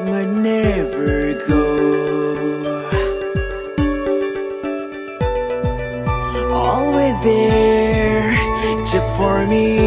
would never go. Always there, just for me.